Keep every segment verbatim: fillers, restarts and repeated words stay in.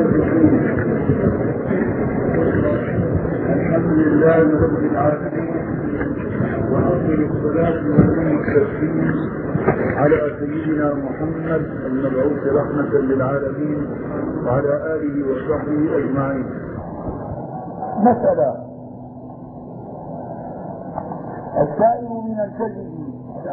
الحمد لله رب العالمين، وأفضل الصلاة والتسليم على سيدنا محمد المبعوث رحمة للعالمين وعلى آله وصحبه أجمعين. مسألة السائل من الكذب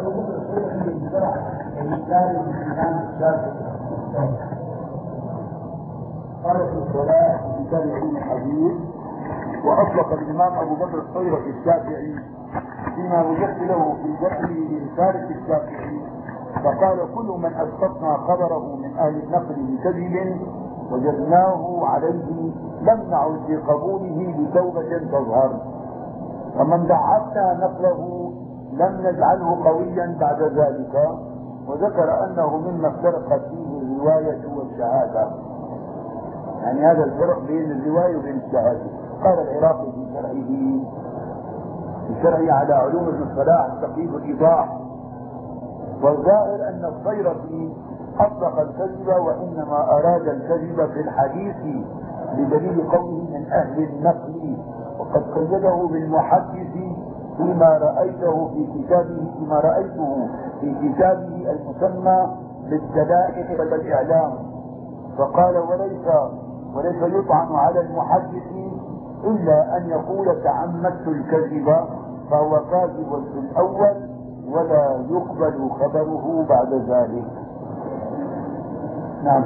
قال في الصلاة في كتاب علم الحديث، وأطلق الإمام أبو بكر الصيرفي الشافعي فيما وجدت له في ذكره لرسالة الشافعي، فقال: كل من أسقطنا خبره من أهل النقل بكذب وجدناه عليه لم نعد بقبوله بتوبة تظهر، ومن ضعفنا نقله لم نجعله قويا بعد ذلك. وذكر أنه مما افترقت فيه الرواية والشهادة، يعني هذا الفرق بين الرواية وبين الشهادة. قال العراقي في شرحه في شرحه على علوم ابن الصلاح تقييد الإيضاح: والظاهر أن الصيرفي أطلق الكذب وإنما أراد الكذب في الحديث بدليل قوله من أهل النقل، وقد قيده بالمحدث فيما رأيته في كتابه فيما رأيته في كتابه المسمى بالدلائل والإعلام، فقال: وليس وليس يطعن على المحدث إلا أن يقول تعمدت الكذب، فهو كاذب في الأول ولا يقبل خبره بعد ذلك. نعم.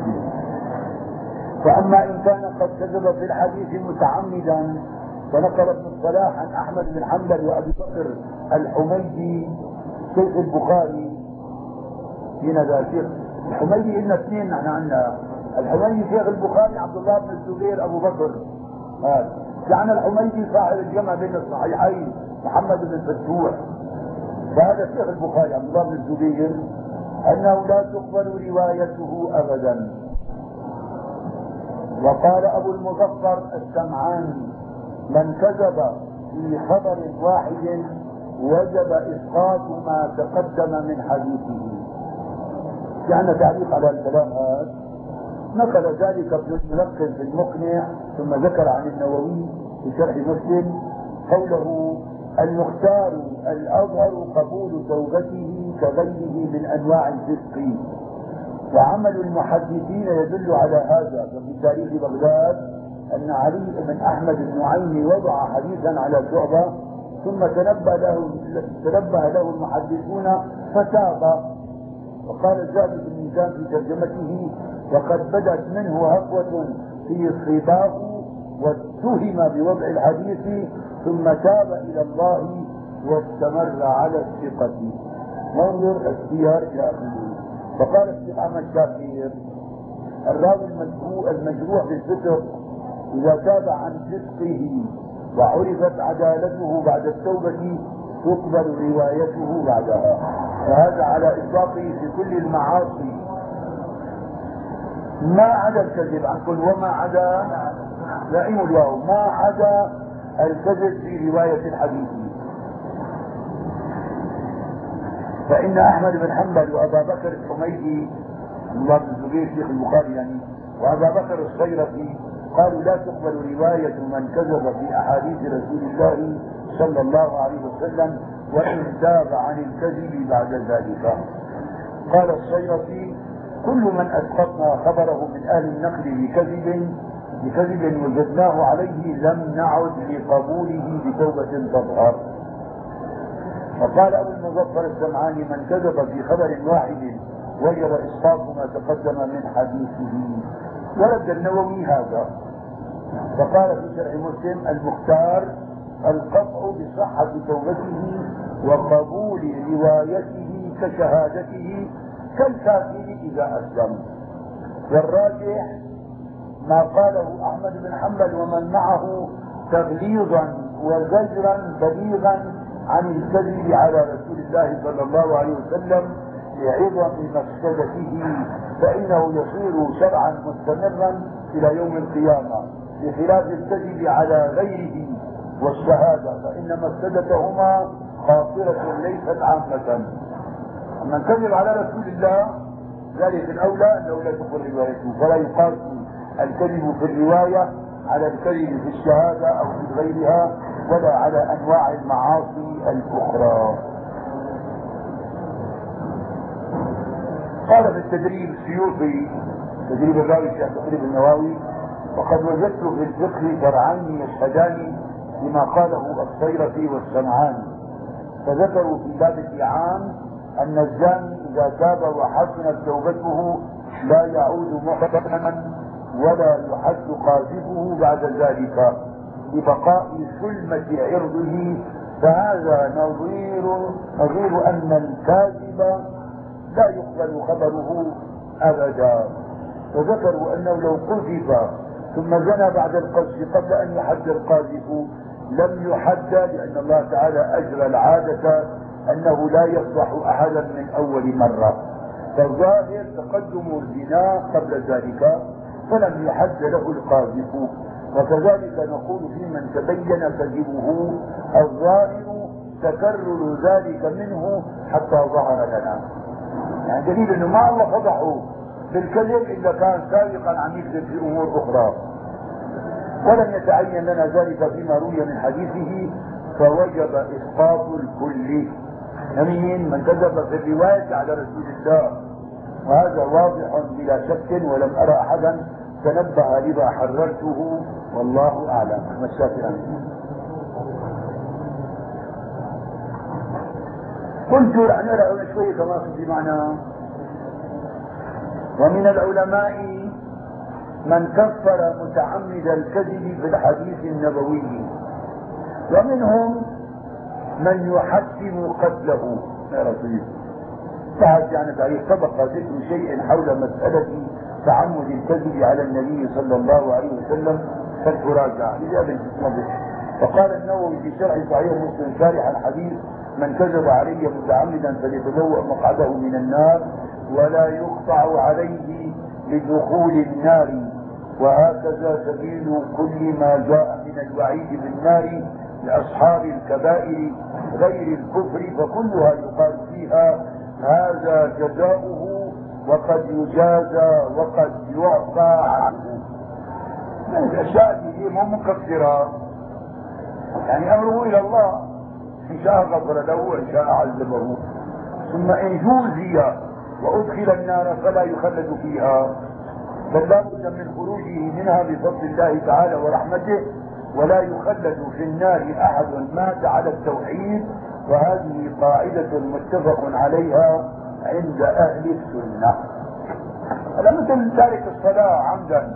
فأما إن كان قد كذب في الحديث متعمدا، فنقل ابن الصلاح عن أحمد بن حنبل وأبي بكر الحميدي شيخ البخاري. هنا ذا شيخ الحميدي إلنا اثنين نحن عندنا، الحميدي شيخ البخاري عبد الله بن الزبير أبو بكر، هذا يعني الحميدي صاحب الجمع بين الصحيحين محمد بن فتوح، فهذا شيخ البخاري عبد الله بن الزبير أنه لا تقبل روايته أبدا. وقال أبو المظفر السمعاني: من كذب في خبر واحد وجب إسقاط ما تقدم من حديثه. يعني تعليق على الكلام هذا نقل ذلك ابن الملقن في المقنع، ثم ذكر عن النووي في شرح مسلم قوله: المختار الأظهر قبول توبته كغيره من أنواع الفسق. وعمل المحدثين يدل على هذا، ففي تاريخ بغداد أن علي بن أحمد النعيمي وضع حديثا على شعبة، ثم تنبه له تنبه له المحدثون فتاب. وقال الذهبي في الميزان في ترجمته: وقد بدت منه هفوة في صباه واتهم بوضع الحديث ثم تاب إلى الله واستمر على الثقة. وانظر السير إلى آخره. فقال الشيخ أحمد شاكر: الراوي المجروح في الفسق إذا تاب عن فسقه وعرفت عدالته بعد التوبة تقبل روايته بعدها. وهذا على إطلاقه في كل المعاصي ما عدا الكذب. أقول وما عدا لئيم الله ما عدا الكذب في رواية الحديث. فإن أحمد بن حنبل وأبا بكر الحميدي الله بن الزبير شيخ البخاري يعني وأبا بكر الصيرفي قالوا: لا تقبل رواية من كذب في أحاديث رسول الله صلى الله عليه وسلم وإن تاب عن الكذب بعد ذلك. قال الصيرفي: كل من أسقطنا خبره من أهل النقل بكذب بكذب وجدناه عليه لم نعد لقبوله بتوبة تظهر. وقال أبو المظفر السمعاني: من كذب في خبر واحد وجب إسقاط ما تقدم من حديثه. ورد النووي هذا، فقال في شرح مسلم: المختار القطع بصحة توبته وقبول روايته كشهادته كالكافر إذا أسلم. والراجح ما قاله أحمد بن حنبل ومن معه تغليظا وزجرا بليغا عن الكذب على رسول الله صلى الله عليه وسلم لعظم مفسدته، فإنه يصير شرعا مستمرا إلى يوم القيامة، بخلاف الكذب على غيره والشهادة فإن مفسدتهما خاطرة ليست عامة. من كذب على رسول الله ذلك الأولى أنه لا تقبل روايته، فلا يقاس الكذب في الرواية على الكذب في الشهادة أو في غيرها، ولا على أنواع المعاصي الأخرى. قال في التدريب السيوطي تدريب الراوي الشيخ تدريب النووي: وقد وجدت في الفقه فرعين يشهدان لما قاله الصيرفي والصنعاني، فذكروا في باب اللعان أن الزاني إذا تاب وحسنت توبته لا يعود محرما ولا يحد قاذفه بعد ذلك لبقاء سلمة عرضه، فهذا نظير نظير أن الكاذب لا يقبل خبره أبدا. وذكروا أنه لو قذف ثم زنى بعد القذف قبل أن يحد القاذف لم يحد، لأن الله تعالى أجرى العادة أنه لا يفضح أحدا من أول مرة، فالظاهر تقدم الزنا قبل ذلك فلم يحد له القاذف. وكذلك نقول في من تبين كذبه الظاهر تكرر ذلك منه حتى ظهر لنا، يعني دليل انه ما الله فضحه بالكذب الا كان سابقا عم يكذب في امور اخرى. ولم يتعين لنا ذلك فيما روي من حديثه، فوجب اسقاط الكل. يمين من كذب في الروايه على رسول الله، وهذا واضح بلا شك، ولم ارى احدا تنبه لما حررته، والله اعلم. الشافعي قلت يعني نرى شويه كما في معنى. ومن العلماء من كفر متعمد الكذب في الحديث النبوي، ومنهم من يحتم قتله يا رسول. بعد يعني بعد سبق ذكر شيء حول مسألة تعمد الكذب على النبي صلى الله عليه وسلم فالتراجع لذلك. فقال النووي في شرح صحيح مسلم شارحا حديث: من كذب علي متعمدا فليتبوأ مقعده من النار ولا يقطع عليه لدخول النار، وهكذا سبيل كل ما جاء من الوعيد بالنار لأصحاب الكبائر غير الكفر، فكلها يقال فيها هذا جزاؤه وقد يجازى وقد يعفى عنه. من الأشياء دي مو مكفرة، يعني أمره إلى الله، إن شاء غفر له وإن شاء عذبه. ثم إن جوزي وأدخل النار فلا يخلد فيها، بل لا بد من خروجه منها بفضل الله تعالى ورحمته، ولا يخلد في النار أحد مات على التوحيد، وهذه قاعدة متفق عليها عند أهل السنة. هذا مثل تارك الصلاة عمدا،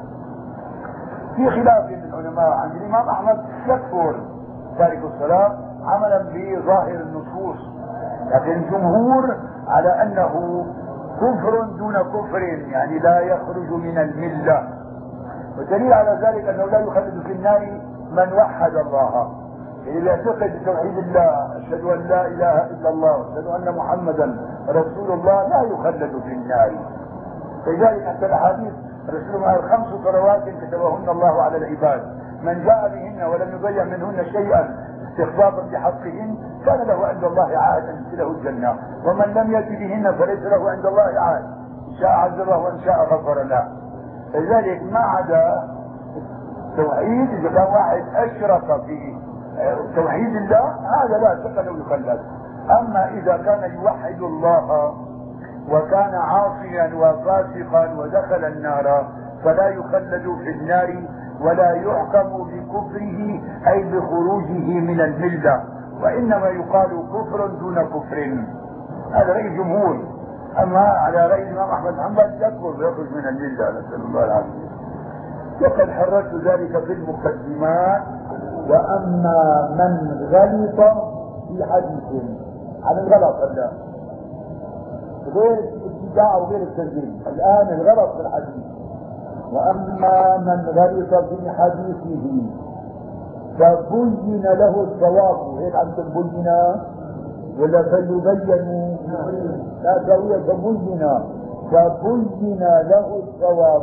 في خلاف للعلماء. عند الإمام أحمد يكفر تارك الصلاة عملا بظاهر النصوص، لكن الجمهور على أنه كفر دون كفر، يعني لا يخرج من الملة. والدليل على ذلك أنه لا يخلد في النار من وحد الله، يعني يعتقد بتوحيد الله، أشهد أن لا إله إلا الله وأشهد أن محمدا رسول الله، لا يخلد في النار. لذلك حتى الأحاديث رسول الله خمس صلوات كتبهن الله على العباد، من جاء بهن ولم يضيع منهن شيئا استخفافا بحقهن كان له عند الله عهد ان يدخله الجنه، ومن لم يأت بهن فليس له عند الله عهد، ان شاء عذبه وان شاء غفر له. لذلك ما عدا التوحيد، اذا كان واحد اشرك في توحيد الله هذا لا شك انه يخلد. اما اذا كان يوحد الله وكان عاصيا وفاسقا ودخل النار فلا يخلد في النار ولا يحكم بكفره اي بخروجه من المله، وانما يقال كفر دون كفر. هذا راي الجمهور. اما على راي الامام احمد بن حنبل يكفر ويخرج من المله، نسال الله العافيه. وقد حررت ذلك في المقدمات. واما من غلط في حديث عن الغلط، هلا غير الابتداع وغير التنزيل، الان الغلط في الحديث. واما من غلط في حديثه فبين له الصواب، هيك عم تبين ولا فليبينوا؟ لا سوية فبين فبين له الصواب.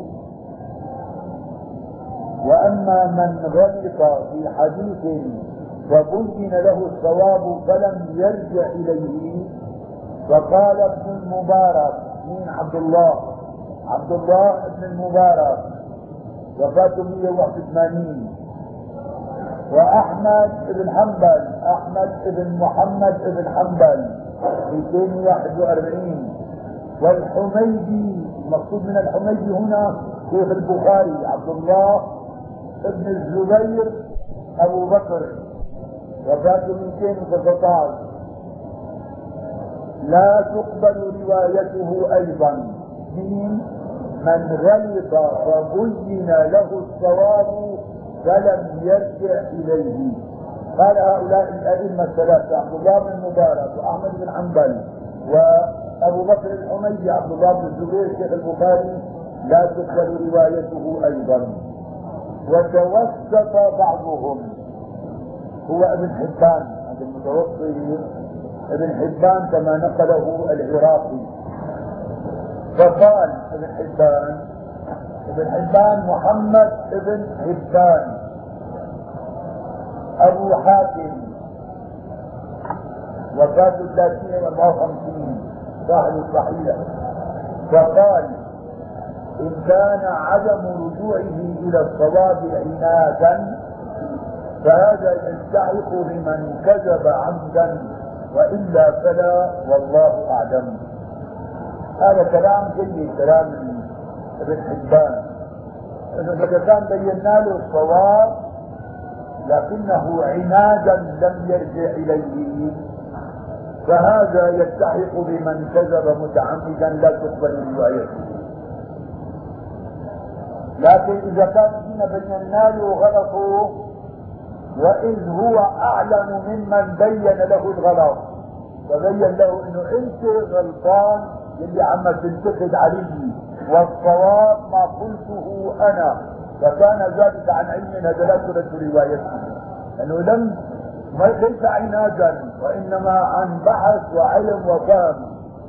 واما من غلط في حديث فبين له الصواب فلم يرجع اليه، فقال ابن المبارك من عبد الله عبد الله بن المبارك وفاته مئة وواحد وثمانين، واحمد بن حنبل احمد بن محمد بن حنبل مئتين وواحد وأربعين، والحميدي المقصود من الحميدي هنا شيخ البخاري عبد الله بن الزبير ابو بكر وفاته مئتين وتسعة عشر. لا تقبل روايته ايضا من من غلط فبين له الصواب فلم يرجع اليه. قال هؤلاء الائمه الثلاثه عبد الله بن المبارك واحمد بن حنبل وابو بكر الحميدي عبد الله بن الزبير شيخ البخاري لا تقبل روايته ايضا. وتوسط بعضهم هو ابن حبان، هذا المتوسط ابن حبان كما نقله العراقي، فقال ابن حبان ابن حبان محمد ابن حبان ابو حاتم وفاته ثلاثين واربعة وخمسين صاحب الصحيح، فقال ان كان عدم رجوعه الى الصواب عنادا فهذا يلتحق بمن كذب عمدا والا فلا والله اعلم. هذا كلام جيد، كلام ابن حبان. اذا كان بينا له الصواب لكنه عنادا لم يرجع اليه فهذا يلتحق بمن كذب متعمدا لا تقبل روايته. لكن اذا كان فينا بينا له غلطه واذ هو اعلم ممن بين له الغلط فبين له انه انت غلطان اللي عم تنتقد علي والصواب ما قلته انا، فكان ذلك عن علم هذا لا ترد روايته، لانه لم ليس عنادا وانما عن بحث وعلم وفهم.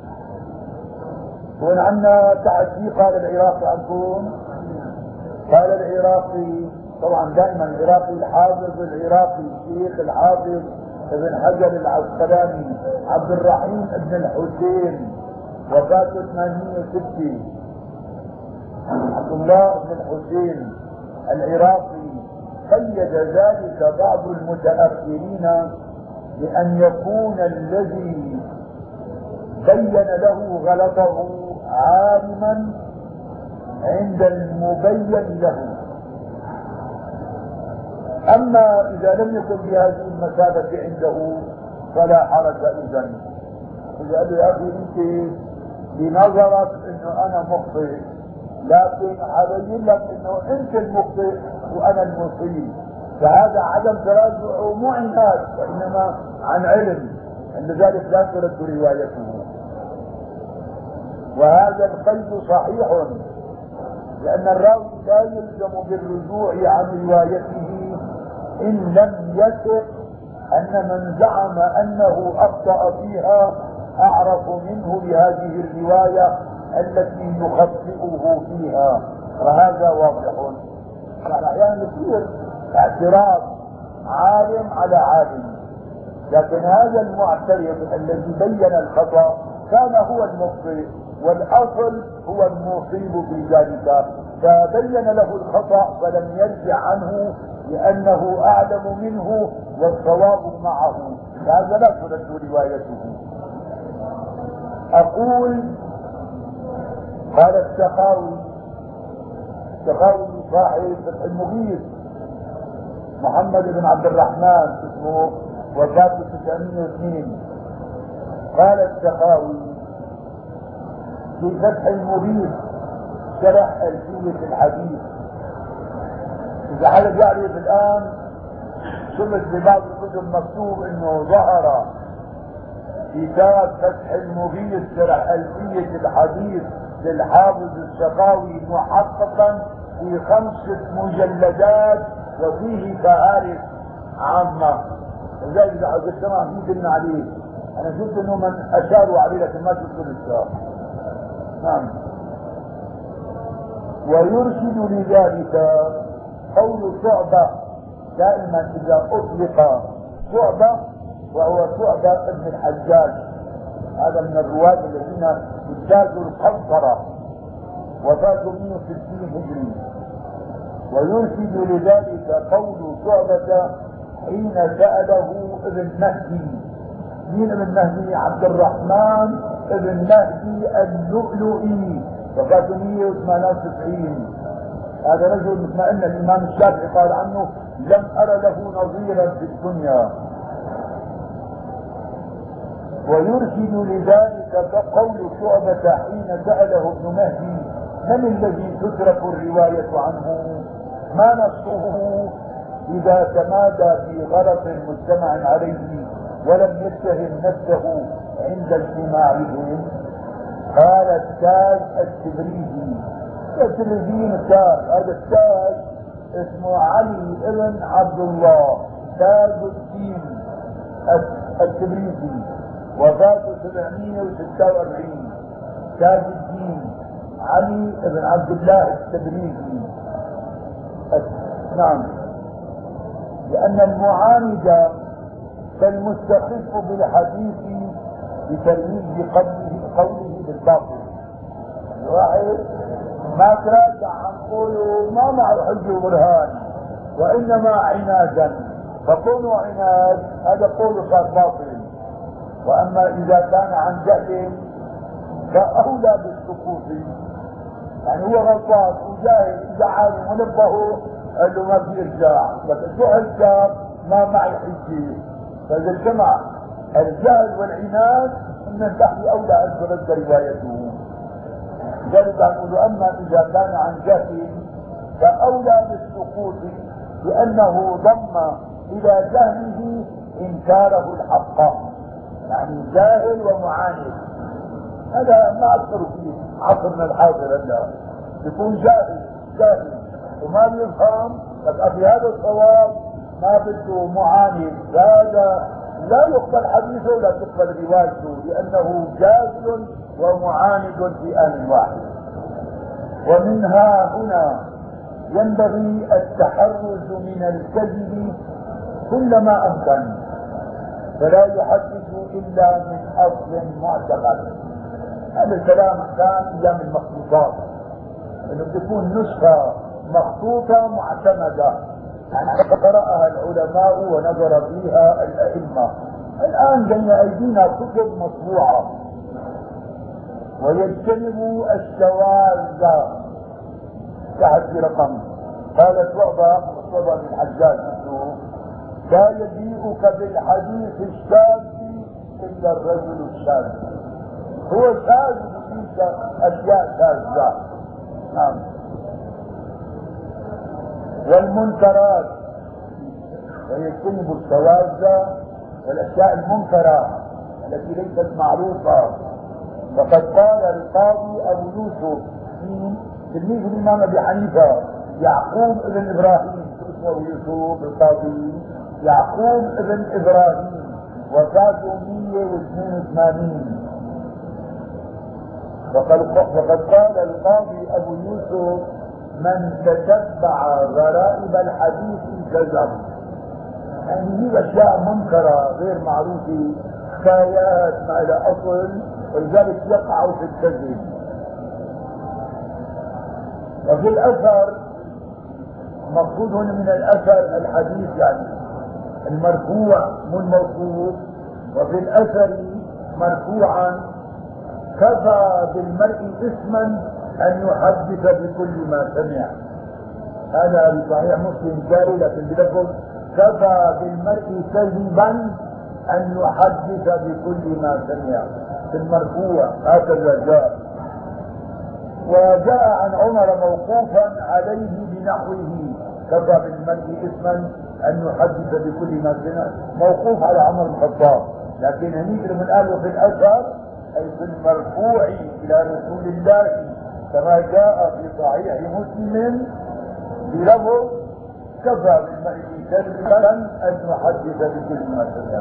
هون عندنا تعدي قال العراقي عنكم، قال العراقي طبعا دائما العراقي الحافظ العراقي الشيخ الحافظ ابن حجر العسقلاني عبد الرحيم ابن الحسين وفاته ثمانين وستين، عبد الله بن الحسين العراقي قيد ذلك بعض المتأخرين بأن يكون الذي بين له غلطه عالما عند المبين له، اما اذا لم يكن بهذه المثابة عنده فلا حرج اذا. اذا قال له يا اخي انت بنظرك انه انا مخطئ لكن ابين لك انه انت المخطئ وانا المصيب، فهذا عدم تراجع مو عناد وانما عن علم، عند ذلك لا ترد روايته. وهذا القيد صحيح لان الراوي لا يلزم بالرجوع عن روايته ان لم يثق ان من زعم انه اخطأ فيها اعرف منه بهذه الرواية التي يخطئه فيها، وهذا واضح. يعني احيانا يصير اعتراض عالم على عالم، لكن هذا المعترض الذي بين الخطأ كان هو المخطئ والاصل هو المصيب في ذلك، فبين له الخطأ فلم يرجع عنه لانه اعلم منه والصواب معه، هذا لا ترد روايته. اقول قال السخاوي السخاوي صاحب فتح المغيث محمد بن عبد الرحمن اسمه وفاته تسعمائة واثنين، قال السخاوي في فتح المغيث شرح ألفية الحديث. إذا حدا يعرف الآن شفت ببعض الكتب مكتوب إنه ظهر كتاب فتح المغيث شرح ألفية الحديث للحافظ السخاوي محققا في خمسة مجلدات وفيه فهارس عامة، وذلك إذا حضرت السماء في قلنا عليه، أنا شفت إنه من أشاروا عليه لكن ما شفت لسه. نعم. ويرشد لذلك قول شعبة دائما إذا أطلق شعبة وهو شعبة ابن الحجاج، هذا من الرواة الذين اجتازوا القنطرة وفاته مئة وستين هجري. ويرشد لذلك قول شعبة حين سأله ابن مهدي. مين ابن مهدي؟ عبد الرحمن ابن مهدي اللؤلؤي، وفاته مئة وثمانية وتسعين. هذا رجل مثل ما قلنا الامام الشافعي قال عنه لم ارى له نظيرا في الدنيا. ويرشد لذلك قول شعبة حين سأله ابن مهدي من الذي تترك الرواية عنه؟ ما نصه إذا تمادى في غلط مجتمع عليه ولم يتهم نفسه عند اجتماعهم؟ قال التاج التبريزي. التبريزي التاج، هذا التاج اسمه علي ابن عبد الله تاج الدين التبريزي، وفاته سبعمئة وستة وأربعين. تاج الدين علي بن عبد الله التبريزي. نعم، لأن المعاند كالمستخف بالحديث بترويج قوله قوله بالباطل. الواحد ما تراجع عن قوله ما معه حجة وبرهان وإنما عنادا، فكونه عناد هذا قوله صار باطل. وأما إذا كان عن جهل فأولى بالسقوط، يعني هو غلطان وجاهل، إذا عالم ونبهه قال له ما في إرجاع، بس الجهل جاب ما معي حجة. فإذا اجتمع الجهل والعناد من الدحي أولى أن ترد روايته. لذلك نقول أما إذا كان عن جهل فأولى بالسقوط، لأنه ضم إلى جهله إنكاره الحق، يعني جاهل ومعاند. هذا ما أكثر فيه عصرنا الحاضر هلا، يكون جاهل جاهل وما بيفهم، بس في هذا الصواب ما بده معاند، هذا لا يقبل حديثه ولا تقبل روايته، لأنه جاهل ومعاند في آن واحد. ومنها هنا ينبغي التحرز من الكذب كلما أمكن، فلا يحدث إلا من أصل معتقد. هذا الكلام كان أيام المخطوطات، انه تكون نسخة مخطوطة معتمدة، يعني قرأها العلماء ونظر فيها الأئمة. الآن بين أيدينا كتب مطبوعة. ويجتنب الشواذ تحت رقم. قالت وعبة مصطفى بن الحجاج لا يجيئك بالحديث الشاذ إلا الرجل الشاذ. هو شاذ يجيك أشياء شاذة. نعم. والمنكرات، ويجتنب الشواذ والأشياء المنكرة التي ليست معروفة. وقد قال القاضي أبو يوسف تلميذ الإمام أبي حنيفة يعقوب ابن إبراهيم، اسمه يوسف القاضي يعقوب ابن إبراهيم، وفاته مئة واثنين وثمانين. وقد قال القاضي أبو يوسف من تتبع غرائب الحديث كذب. يعني هي أشياء منكرة غير معروفة، حكايات ما لها أصل، ولذلك يقعوا في الكذب. وفي الأثر مقصود هنا من الأثر الحديث يعني المرفوع مو الموقوف. وفي الأثر مرفوعا كفى بالمرء اسما أن يحدث بكل ما سمع. هذا بصحيح مسلم جاري، لكن بلفظ كفى بالمرء كذبا أن يحدث بكل ما سمع في المرفوع، هكذا جاء. وجاء عن عمر موقوفا عليه بنحوه كفى بالمرء اسما أن يحدث بكل ما سمع، موقوف على عمر بن الخطاب. لكن هنيك من قالوا في الأثر أي في المرفوع إلى رسول الله كما جاء في صحيح مسلم بلفظ كفى بالمرء كذبا أن يحدث بكل ما سمع.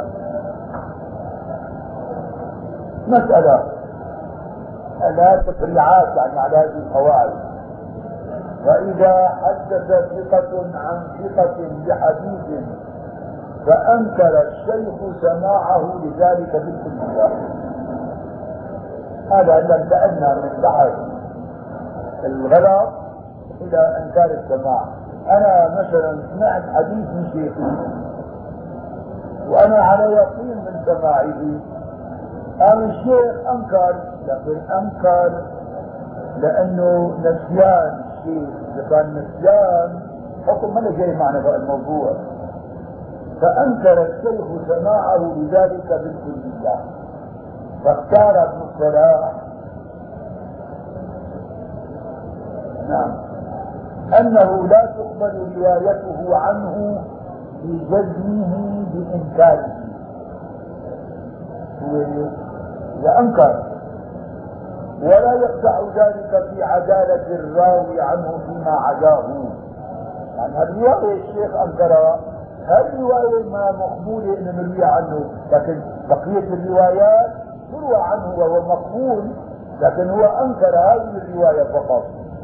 مسألة لا تفريعات يعني على هذه القواعد. وإذا حدث ثقة عن ثقة بحديث فأنكر الشيخ سماعه لذلك بالكلية، هذا لم تأنى من بحث الغلط الى انكار السماع. انا مثلا سمعت حديث من شيخي وانا على يقين من سماعه، قام الشيخ انكر، لكن انكر لانه نسيان الشيخ، اذا كان نسيان حكم ما جاي معنا بقى الموضوع، فانكر الشيخ سماعه بذلك بالكلية. فاختار ابن الصلاح نعم انه لا تقبل روايته عنه بجزمه بانكاره. اذا انكر ولا يقطع ذلك في عدالة الراوي عنه فيما عداه، يعني الرواية الشيخ انكرها، هالرواية ما مقبولة ان نروي عنه، لكن بقية الروايات تروى عنه وهو مقبول، لكن هو انكر هذه الرواية فقط.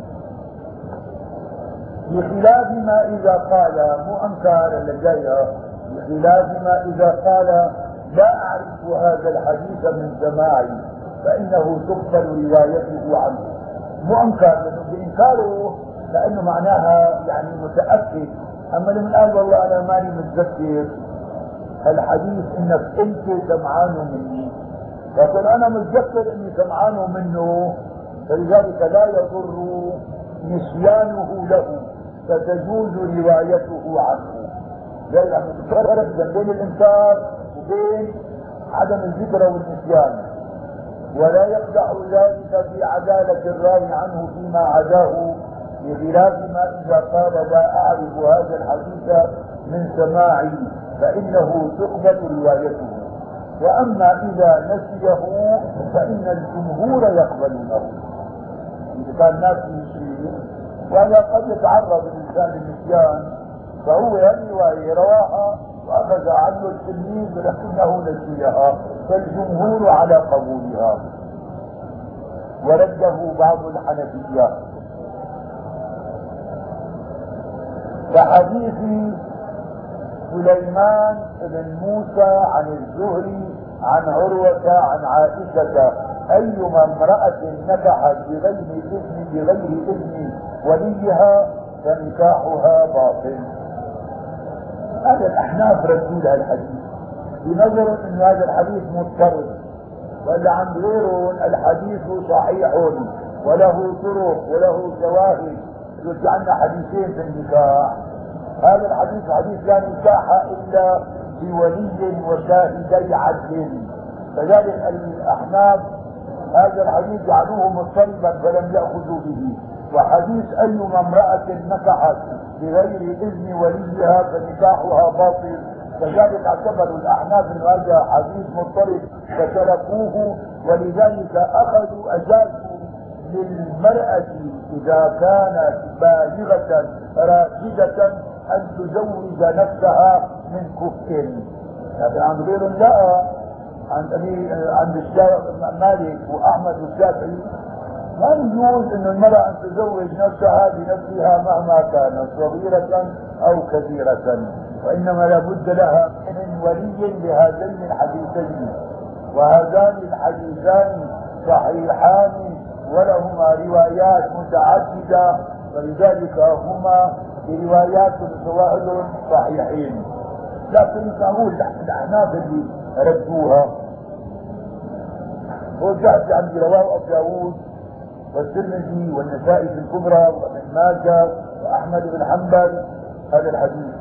بخلاف ما اذا قال، مو انكار اللي جايه، بخلاف ما اذا قال لا اعرف هذا الحديث من سماعي فانه تقبل روايته عنه. مو انكار لانه بانكاره لانه معناها يعني متاكد، اما لما قال والله انا ماني متذكر الحديث انك انت سمعانه مني، لكن انا متذكر اني سمعانه منه، فلذلك لا يضر نسيانه له فتجوز روايته عنه. زي لما تفرق بين الانكار وبين عدم الذكر والنسيان، ولا يقدح ذلك في عدالة الراوي عنه فيما عداه، بخلاف ما إذا قال لا أعرف هذا الحديث من سماعي فإنه تقبل روايته، وأما إذا نسيه فإن الجمهور يقبلونه. إذا كان ناسي شيء وهذا قد يتعرض الإنسان للنسيان، فهو هالرواية رواها وأخذ عنه التلميذ ولكنه نسيها، فالجمهور على قبولها، ورده بعض الحنفية. كحديث سليمان بن موسى عن الزهري عن عروة عن عائشة أيما امرأة نكحت بغير إذن بغير إذن وليها فنكاحها باطل. هذا الأحناف ردوا لها الحديث بنظر أن هذا الحديث مضطرب، ولا عند غيرهم الحديث صحيح وله طرق وله شواهد. قلت عندنا حديثين في النكاح، هذا الحديث حديث لا نكاح إلا بولي وشاهدي عدل، فذلك الأحناف هذا الحديث جعلوه مضطربا فلم يأخذوا به. وحديث أيما امرأة نكحت بغير إذن وليها فنكاحها باطل، كذلك اعتبروا الأحناف أن هذا حديث مضطرب فتركوه، ولذلك أخذوا أجازوا للمرأة إذا كانت بالغة راشدة أن تزوج نفسها من كفء. لكن عند غيرهم لا، عند عند مالك وأحمد والشافعي ما يجوز أن المرأة أن تزوج نفسها بنفسها مهما كانت صغيرة أو كبيرة، وإنما لابد لها من ولي لهذين الحديثين، وهذان الحديثان صحيحان ولهما روايات متعددة، ولذلك هما بروايات شواهد صحيحين. لكن نقول الأحناف اللي ردوها وجاءت عند رواه أبو داود والترمذي والنسائي في الكبرى وابن ماجه وأحمد بن حنبل هذا الحديث.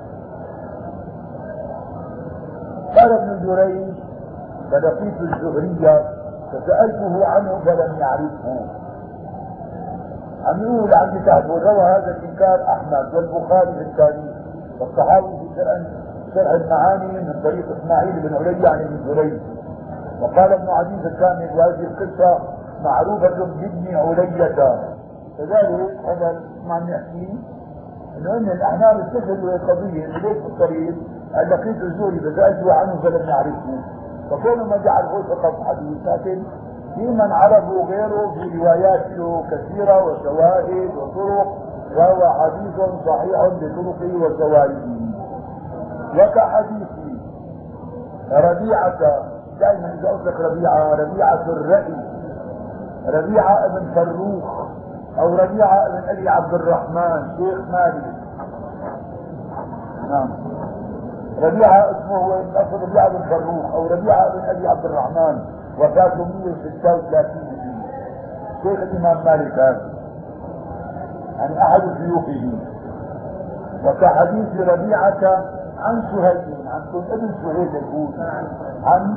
قال ابن جريج فلقيت الزهري فسألته عنه فلم يعرفه. عم يقول عندي تحت وروى هذا الإنكار أحمد والبخاري في التاريخ والصحابي في شرح شرح المعاني من طريق إسماعيل بن علي عن ابن جريج. وقال ابن عزيز الكامل وهذه القصة معروفة بابن علية. كذلك هذا ما عم نحكي انه ان الاحناف استشهدوا القضية انه ليش بالطريق لقيت الزهري فسألته عنه فلم يعرفه، فكونه ما جعله فقط حديث، لكن في من عرفوا غيره في روايات له كثيرة وشواهد وطرق، وهو حديث صحيح بطرقه وشواهده. وكحديث ربيعة، دائما اذا اطلق ربيعة ربيعة الرأي، ربيعة ابن فروخ او ربيعة بن ابي عبد الرحمن شيخ مالك. نعم ربيعة اسمه هو الاصل ربيعة بن فروخ او ربيعة بن ابي عبد الرحمن، وفاته مئة وستة وثلاثين شيخ الامام مالك هذا، يعني احد شيوخه. وكحديث ربيعة عن سهيل، عن ابن سهيل يقول عن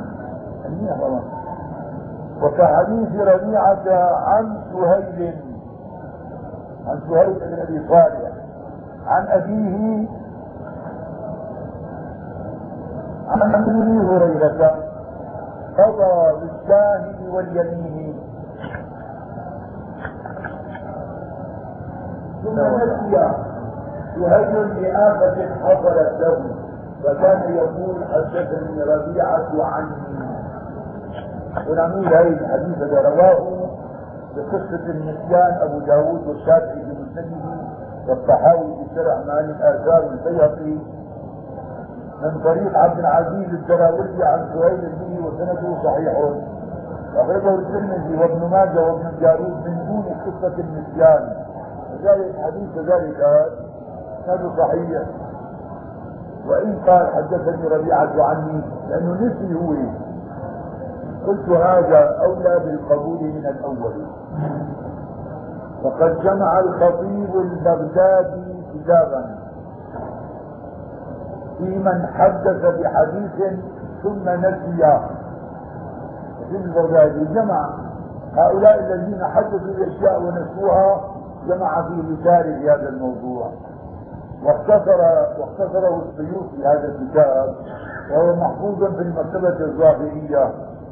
وكحديث ربيعة عن سهيل، عن سهيل بن ابي صالح عن ابيه عن ابي هريرة قضى بالشاهد واليمين ثم نسي سهيل بآفة حصلت له فكان يقول حدثني ربيعة عني. ونقول هذه الحديث الذي رواه بقصة النسيان أبو داود والشافعي في مسنده والطحاوي في شرح معاني الآثار والبيهقي من طريق عبد العزيز الدراوردي عن سهيل به وسنده صحيح، وأخرجه الترمذي وابن ماجه وابن الجارود من دون قصة النسيان، وذلك الحديث ذلك هذا صحيح. وإن قال حدثني ربيعة عني لأنه نسي هو، قلت هذا أولى بالقبول من الأول. وقد جمع الخطيب البغدادي كتابا في من حدث بحديث ثم نسي. في البغدادي جمع هؤلاء الذين حدثوا بأشياء ونسوها، جمع في رسالة في هذا الموضوع، واختصر واختصره السيوطي هذا الكتاب، وهو محفوظ في المكتبة الظاهرية،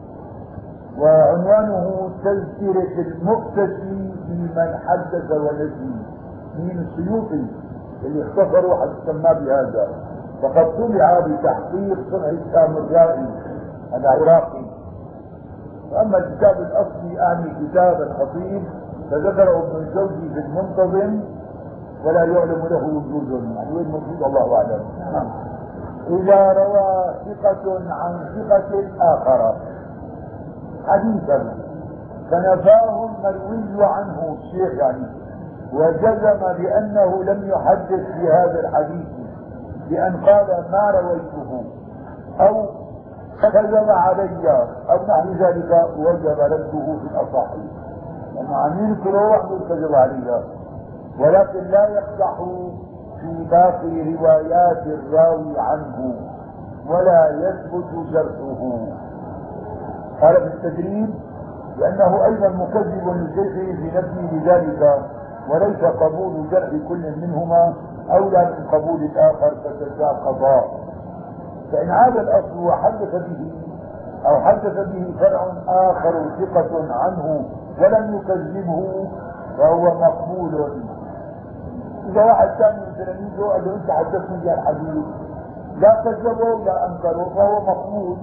وعنوانه تذكرة المقتسي في من حدث ونسي. من السيوطي اللي اختصروا حتى سماه بهذا، فقد طبع بتحقيق صنع السامرائي العراقي. واما الكتاب الاصلي اعني كتاب الخطيب فذكره ابن الجوزي في المنتظم ولا يعلم له وجود، يعني وين موجود الله اعلم. اذا روى ثقة عن ثقة اخر حديثا فنفاه المروي عنه الشيخ يعني، وجزم بانه لم يحدث في هذا الحديث بان قال ما رويته او كذب علي او نحو ذلك، وجب رده في الاصح، لانه عم ينكره وحده كذب علي، ولكن لا يقدح في باقي روايات الراوي عنه ولا يثبت جرحه. قال في التدريب لأنه أيضا مكذب لشيخه في نفسه بذلك، وليس قبول جرح كل منهما أولى من قبول الآخر فتساقطا. فإن عاد الأصل وحدث به أو حدث به فرع آخر ثقة عنه ولم يكذبه فهو مقبول. إذا واحد ثاني من تلاميذه قال له أنت حدثني بهالحديث لا كذبه لا أنكره فهو مقبول.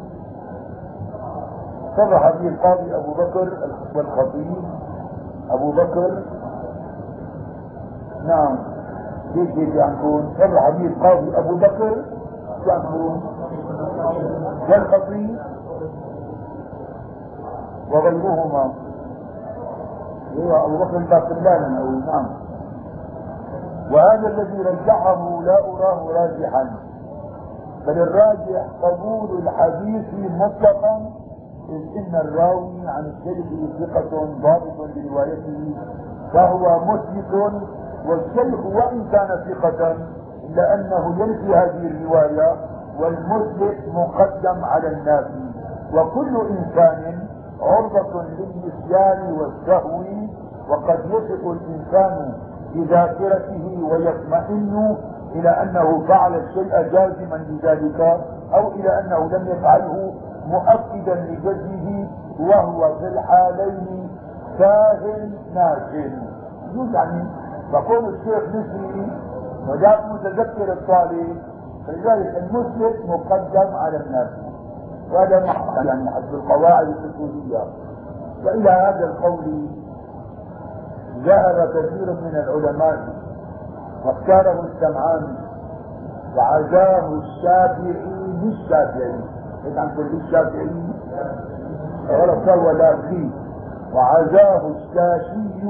صرح به القاضي أبو بكر والخطيب أبو بكر، نعم كيف كيف يعنكون؟ صرح به القاضي أبو بكر يعنكون والخطيب وغيرهما، هو أبو بكر الباقلاني أو نعم. وهذا الذي رجحه لا أراه راجحا، بل الراجح قبول الحديث مطلقا، إذ إن الراوي عن الشيخ ثقة ضابط بروايته فهو مثبت، والشيخ وإن كان ثقة إلا أنه ينفي هذه الرواية، والمثبت مقدم على النافي. وكل إنسان عرضة للنسيان والسهو، وقد يثق الإنسان بذاكرته ويطمئن إلى أنه فعل الشيء جازما لذلك، أو إلى أنه لم يفعله مؤكدا لجزمه، وهو في الحالين ساهل ناسل. يعني فقول الشيخ نسي وذاك متذكر الطالب، فلذلك المثبت مقدم على الناس، وهذا يعني حسب القواعد الاصوليه. والى هذا القول ذهب كثير من العلماء واختاره السمعاني وعزاه الشافعي للشافعي، اذا عن كل الشافعي غلط ولا فيه، وعزاه الشافعي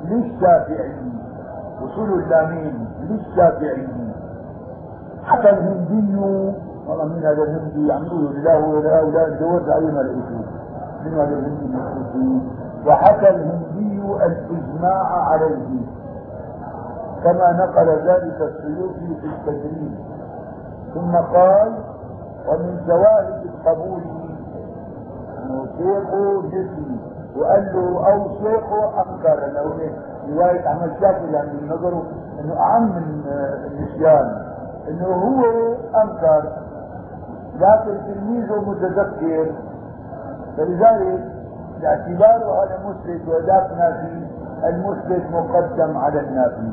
للشافعي، وصول اللامين للشافعي. حتى الهندي، والله من هذا الهندي عم يقولوا لله ولا ولا دورت عليه ما لقيته من هذا الهندي المسلمين. وحكى الهندي الاجماع عليه كما نقل ذلك السيوطي في التدريب. ثم قال: ومن شواهد القبول انه شيخه جسمي، وقال له او شيخه انكر، لانه روايه احمد شاكر عند النظر انه اعم من النسيان، انه هو انكر لكن تلميذه متذكر، فلذلك باعتباره هذا مثبت وذاك نافي، المثبت مقدم على النافي.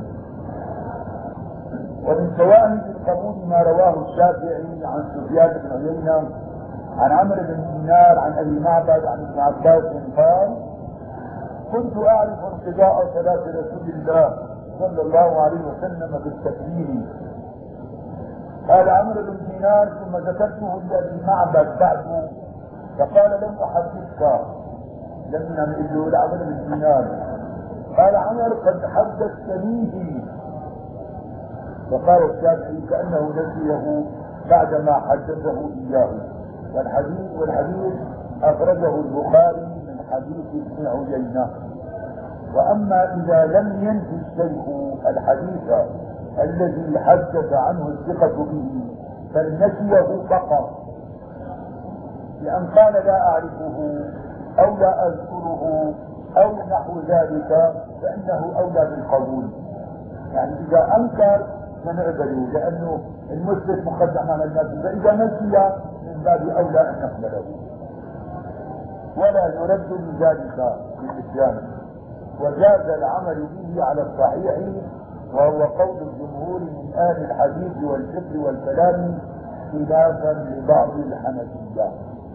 ومن شواهد القبول ما رواه الشافعي عن سفيان بن عيينة عن عمرو بن دينار عن ابي معبد عن ابن عباس قال: كنت اعرف انقضاء صلاة رسول الله صلى الله عليه وسلم بالتكبير. قال عمرو بن دينار: ثم ذكرته لابي معبد بعده فقال: لم احدثك، لم نقول له عمرو بن دينار. قال عمر: قد حدثتنيه. فقال الشافعي: كأنه نسيه بعدما حدثه إياه. والحديث والحديث أخرجه البخاري من حديث ابن عيينة. وأما إذا لم ينفي الشيخ الحديث الذي حدث عنه الثقة به بل نسيه فقط لأن قال لا أعرفه أو لا أذكره أو نحو ذلك فإنه أولى بالقبول. يعني إذا أنكر فنقبله لأنه المثبت مقدم على الناس، فإذا نسي من باب أولى أن نقبله ولا يرد من ذلك بالنسيان. وجاز العمل به على الصحيح، وهو قول الجمهور من أهل الحديث والفقه والكلام خلافا لبعض الحنفية.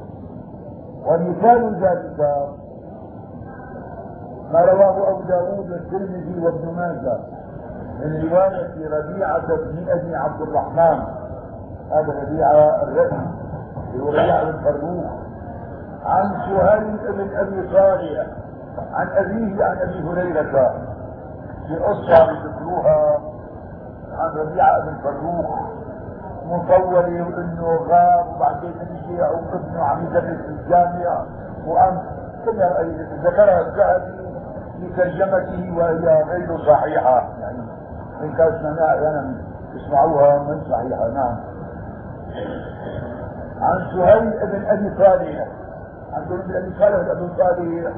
ومثال ذلك ما رواه أبو داود والترمذي وابن ماجه من رواية ربيعة بن أبي عبد الرحمن، هذا ربيعة الربيع هو ربيعة بن فروخ، عن سهيل بن أبي صالح عن أبيه عن أبي هريرة في قصة ذكروها عن ربيعة بن فروخ مطولة، وإنه غاب وبعدين رجع وابنه عم يدرس في الجامع وأم كما ذكرها الذهبي في ترجمته وهي غير صحيحة، يعني إن كانت أحيانا تسمعوها من صحيحة. نعم. عن سهيل بن أبي صالح عن ابن أبي صالح أبي صالح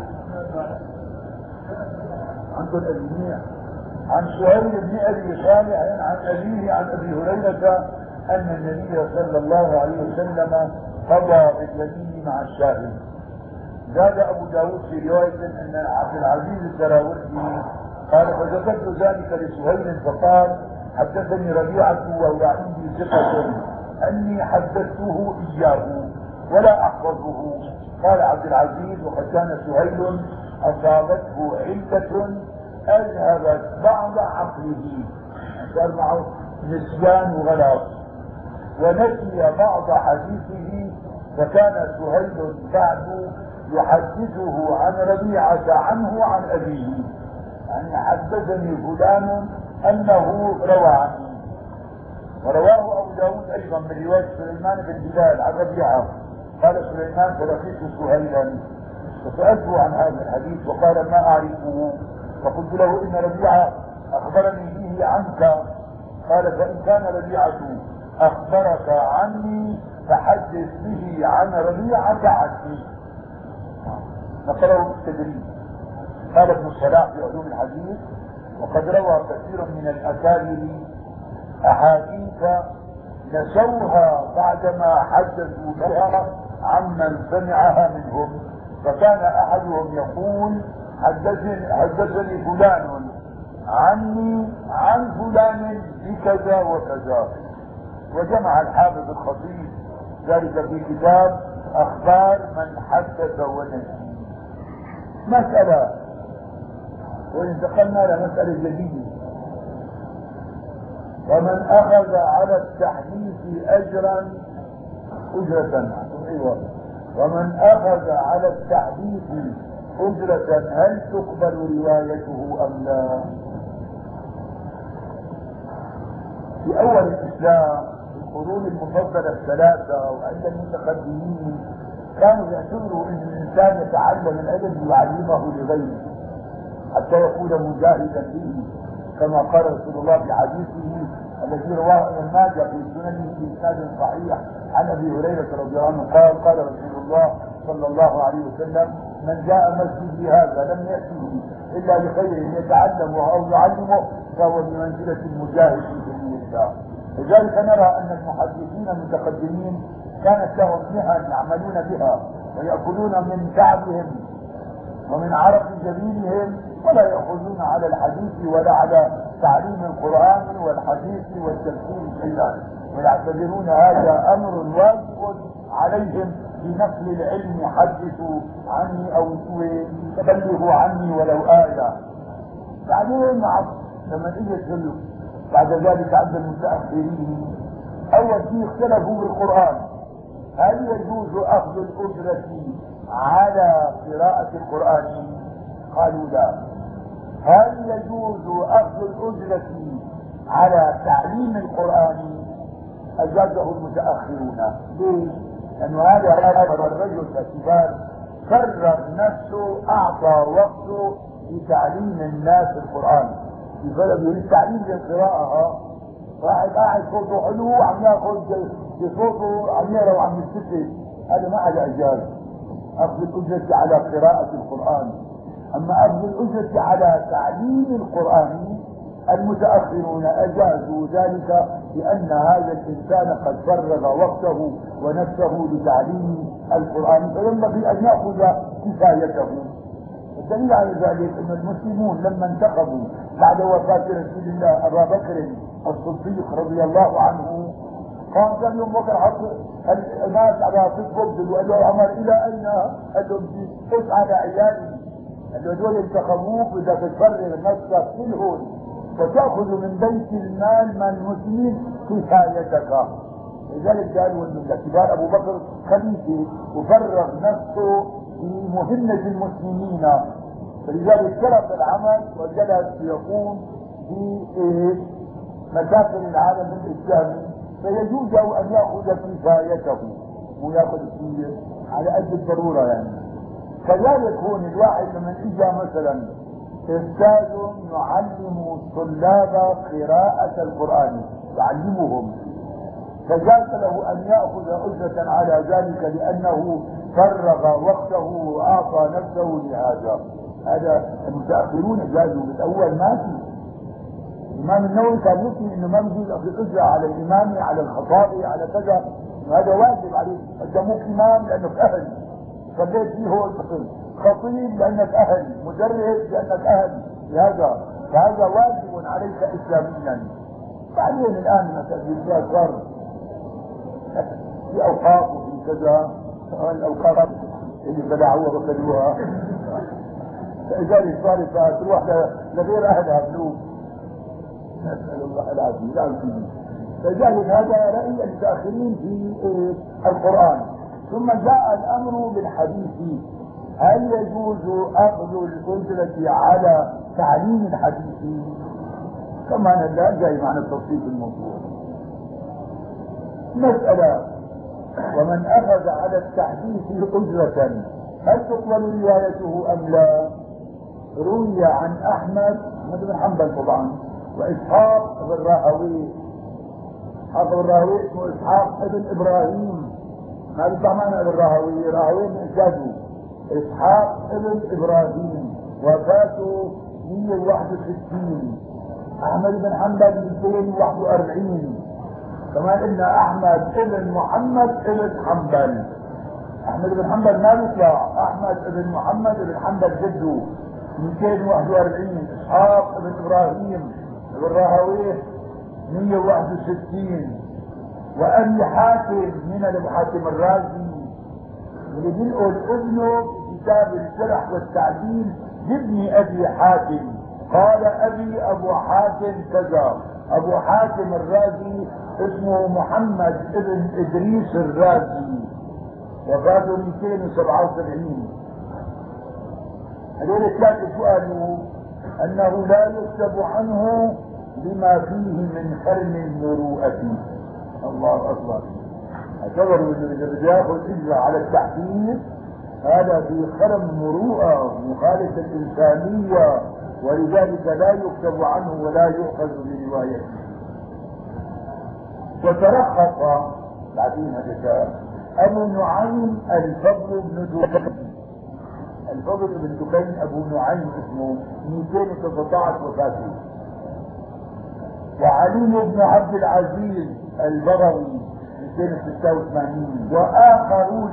عن الأبي عن سهيل بن أبي صالح عن أبيه عن أبي هريرة أن النبي صلى الله عليه وسلم قضى باليمين مع الشاهد. زاد أبو داود في رواية أن عبد العزيز الدراوردي قال: فذكرت ذلك لسهيل فقال: حدثني ربيعة وهو عندي ثقة أني حدثته إياه ولا أحفظه. قال عبد العزيز: وقد كان سهيل أصابته علة أذهبت بعض عقله، صار معه نسيان وغلط ونسي بعض حديثه، فكان سهيل بعد يحدثه عن ربيعة عنه عن أبيه، يعني حدثني فلان أنه روى عنه. ورواه أبو داود أيضا من رواية سليمان بن بلال عن ربيعة قال سليمان: فلقيت سهيلا فسألته عن هذا الحديث وقال: ما أعرفه. فقلت له: إن ربيعة أخبرني به عنك. قال: فإن كان ربيعة أخبرك عني فحدث به عن ربيعة عني. نقله التدريب. قال ابن الصلاح في علوم الحديث: وقد روى كثير من الأكابر أحاديث نسوها بعدما حدثوا بها عمن سمعها منهم، فكان أحدهم يقول: حدثني, حدثني فلان عني عن فلان بكذا وكذا. وجمع الحافظ الخطيب ذلك في كتاب أخبار من حدث ونسي. مسألة، وانتقلنا لمسألة جديدة: ومن أخذ على التحديث أجرا أجرة أيوة ومن أخذ على التحديث أجرة هل تقبل روايته أم لا؟ في أول الإسلام في القرون المفضلة الثلاثة وعند المتقدمين كانوا يعتبروا أن الإنسان يتعلم الأدب ويعلمه لغيره حتى يكون مجاهدا به، كما قال رسول الله في حديثه الذي رواه ابن ماجه في سننه في إسناد صحيح عن أبي هريرة رضي الله عنه قال قال رسول الله صلى الله عليه وسلم: من جاء مسجدي هذا لم يأته إلا بخير يتعلمه أو يعلمه فهو بمنزلة المجاهد في سبيل الله. لذلك نرى أن المحدثين المتقدمين كانت لهم مهن يعملون بها ويأكلون من تعبهم ومن عرق جبينهم، ولا يأخذون على الحديث ولا على تعليم القرآن والحديث والتفسير شيئا، ويعتبرون هذا أمر واجب عليهم بنقل العلم. حدثوا عني أو بلغوا عني ولو آية. بعدين لما اجت بعد ذلك عند المتأخرين أول شيء اختلفوا بالقرآن، هل يجوز أخذ الأجرة على قراءة القرآن؟ قالوا لا. هل يجوز أخذ الأجرة على تعليم القرآن؟ أجازه المتأخرون. ليش؟ لأنه هذا الرجل باعتبار فرغ نفسه، أعطى وقته لتعليم الناس القرآن في بلده، للتعليم للقراءة. واحد قاعد صوته حلو عم ياخذ بصوته عم يقرا وعم يستفيد، هذا ما على إجاز أخذ الأجرة على قراءة القرآن. أما أخذ الأجرة على تعليم القرآن المتأخرون أجازوا ذلك لأن هذا الإنسان قد فرغ وقته ونفسه لتعليم القرآن، فينبغي أن يأخذ كفايته. الدليل على ذلك أن المسلمون لما انتخبوا بعد وفاة رسول الله أبا بكر الصديق رضي الله عنه، قام كان يوم بكر حط الناس على صدق وقال له: عمر إلى أين؟ قال له: قس على عيالي. قال له: دول انتخبوك بدك تفرغ نفسك كلهم وتأخذ من بيت المال من المسلمين كفايتك. لذلك قالوا أن باعتبار أبو بكر خليفة وفرغ نفسه في مهمة المسلمين، فلذلك ترك العمل وجلس يقوم في مشاكل العالم الإسلامي، فيجوز أن يأخذ كفايته ويأخذ فيه على قد الضرورة. يعني كذلك هون الواحد لما اجى مثلا استاذ يعلم الطلاب قراءة القرآن يعلمهم، فجاز له ان يأخذ أجرة على ذلك لأنه فرغ وقته وأعطى نفسه لهذا. هذا المتأخرون جازوا، بالأول ما في. الإمام النووي كان يفتي انه ما بيجوز أخذ الأجرة على الإمام على الخطابة على كذا، هذا واجب عليه. أنت مو إمام لأنك أهل صليت فيه هو الفصل، خطيب لأنك أهل، مدرس لأنك أهل، لهذا فهذا واجب عليك إسلاميا. بعدين الآن مثلا صار في أوقاف وفي كذا، الأوقاف اللي بلعوها بخلوها، فلذلك صارت تروح لغير أهلها فلوس. نسأل الله العافية لا يمكن. فلذلك هذا رأي المتأخرين في القرآن. ثم جاء الأمر بالحديث، هل يجوز أخذ الأجرة على تعليم الحديث؟ كما لا جاي معنا التفصيل في الموضوع. مسألة: ومن أخذ على التحديث أجرة هل تقبل روايته أم لا؟ روي عن أحمد بن حنبل طبعا وإسحاق بن راهويه. إسحاق بن راهويه اسمه إسحاق بن إبراهيم، ما بيطلع معنا ابن راهويه، راهويه من إنتاجه. إسحاق بن إبراهيم وفاته مئة وواحد وستين، أحمد بن حنبل مئتين وواحد وأربعين، كمان قلنا أحمد بن محمد بن حنبل. أحمد بن حنبل ما بيطلع، أحمد بن محمد بن حنبل جده مئتين وواحد وأربعين، إسحاق بن إبراهيم بن راهويه مئة وواحد وستين، وأبي حاتم من أبي حاتم الرازي اللي بينقل ابنه كتاب الجرح والتعديل لابن أبي حاتم، قال أبي أبو حاتم كذا. أبو حاتم الرازي اسمه محمد ابن إدريس الرازي، وفاته مئتين وسبعة وسبعين. هذول الثلاثة سؤالوا أنه لا يكتب عنه لما فيه من حرم المروءة. الله أكبر. اعتبروا أنه إذا بده ياخذ إجرة على التحديد هذا في حرم مروءة مخالفة الإنسانية، ولذلك لا يكتب عنه ولا يؤخذ بروايته. وترخص بعدين هذا أبو نعيم الفضل بن دكين. الفضل بن دكين أبو نعيم اسمه مئتين وثلاثة عشر وفاته. وعلي بن عبد العزيز البغوي مئتين وستة وثمانين وآخرون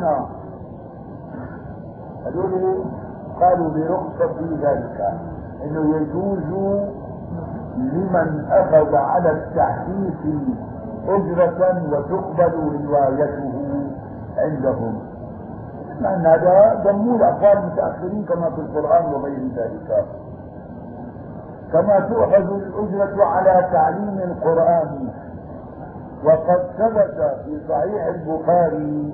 هذول قالوا برخصة في ذلك انه يجوز لمن اخذ على التحديث اجرة وتقبل روايته عندهم، لان هذا جمهور اقوال المتاخرين كما في القران وغير ذلك. كما تؤخذ الاجرة على تعليم القرآن، وقد ثبت في صحيح البخاري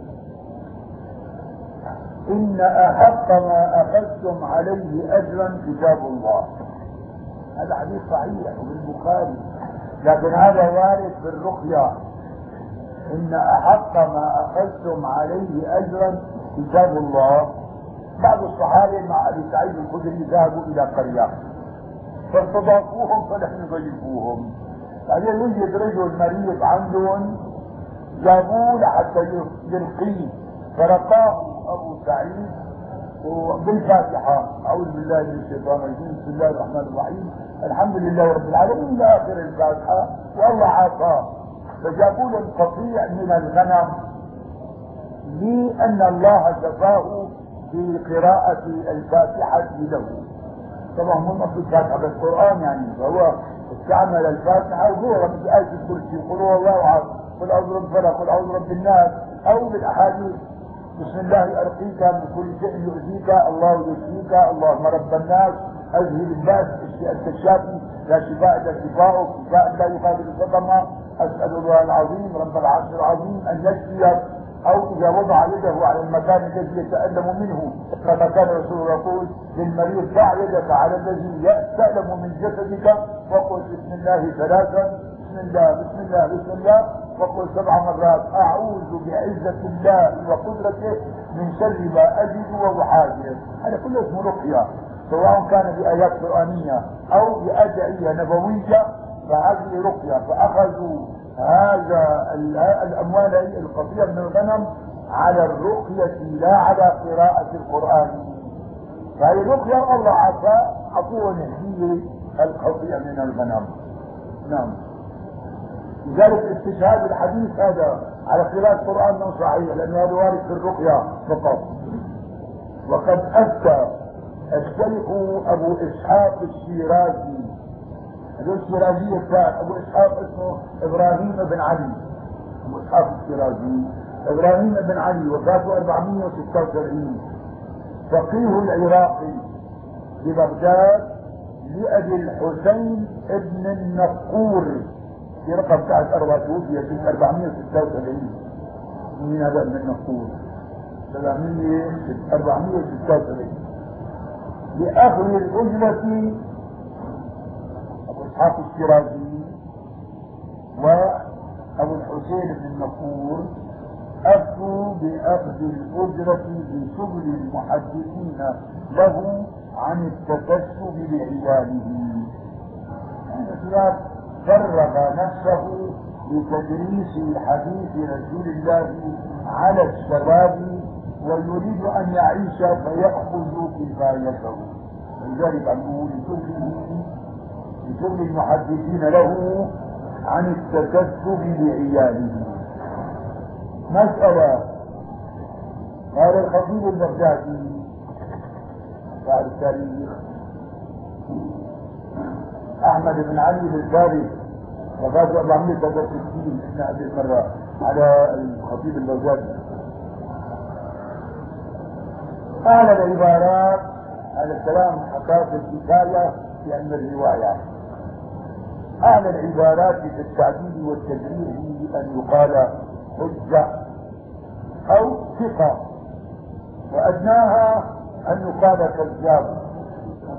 إن أحق ما أخذتم عليه أجرا كتاب الله. هذا حديث صحيح في البخاري، لكن هذا وارد في الرقية. إن أحق ما أخذتم عليه أجرا كتاب الله. بعض الصحابة مع أبي سعيد الخدري ذهبوا إلى قرية فاستضافوهم فلم يضيفوهم، بعدين يوجد رجل مريض عندهم جابوه لحتى يلقيه، فرقاه ابو سعيد بالفاتحة اعوذ بالله من الشيطان الرجيم بسم الله الرحمن الرحيم الحمد لله رب العالمين الى اخر الفاتحة، والله عافاه. فجابوا له قطيع من الغنم لان الله شفاه بقراءة الفاتحة له. طبعا هم نص الفاتحة بالقرآن يعني، فهو استعمل الفاتحة وغيرها من آية الكرسي قل هو الله احد قل اعوذ برب الفلق قل اعوذ برب الناس، او بالاحاديث بسم الله ارقيك من كل شيء يؤذيك الله يشفيك اللهم رب الناس اذهب الباس انت الشافي لا شفاء الا شفاؤك شفاء لا يغادر سقما اسال الله العظيم رب العرش العظيم ان يشفيك. او اذا وضع يده على المكان الذي يتألم منه كما كان الرسول يقول للمريض ضع يدك على الذي يتألم من جسدك وقل بسم الله ثلاثا بسم الله بسم الله بسم الله وقل سبع مرات اعوذ بعزة الله وقدرته من شر ما اجد واحاذر. هذا كله اسمه رقية، سواء كان بآيات قرآنية او بأدعية نبوية، فهذه رقية. فاخذوا هذا الاموال القطيع من الغنم على الرقية لا على قراءة القرآن. فهي الرقية الله عافى عطوه هدية القطيع من الغنم. نعم. لذلك استشهاد الحديث هذا على قراءة القرآن مو صحيح، لأنه هذا وارد في الرقية فقط. وقد أفتى الشيخ أبو إسحاق الشيرازي، هذول الشيرازية الثاني، أبو إسحاق اسمه إبراهيم بن علي، أبو إسحاق الشيرازي إبراهيم بن علي وفاته أربعمائة وستة وسبعين، فقيه العراقي ببغداد لأبي الحسين ابن النقور في رقم تحت أربعة توفي في أربعمائة وستة وسبعين. من هذا ابن النقور؟ أربعمائة وستة وسبعين. لأخذ الأجرة أبو إسحاق الشيرازي وأبو الحسين بن النقور أفتوا بأخذ الأجرة بشغل المحدثين له عن التكسب بعياله. يعني فرغ نفسه لتدريس حديث رسول الله على الشباب ويريد ان يعيش فيأخذ كفايته، ولذلك نقول لشغل المحدثين له عن التكسب بعياله. مسألة قال الخطيب البغدادي بعد التاريخ احمد بن علي بالفارس وفاته أربعمائة وستة وستين احنا هذه المرة على الخطيب البغدادي. اعلى العبارات هذا الكلام حكاه في الكفاية في علم الرواية. اعلى العبارات في التعديل والتجريح ان يقال حجة او ثقة، وادناها ان يقال كذاب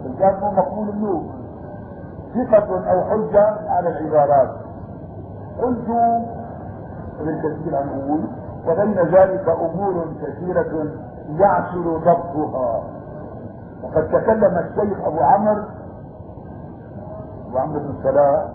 الكتاب مو مقبول منه ثقة أو حجة على العبارات. قلت ابن كثير عم يقول وبين ذلك أمور كثيرة يعسر ضبطها. وقد تكلم الشيخ أبو عمرو وعمرو بن صلاح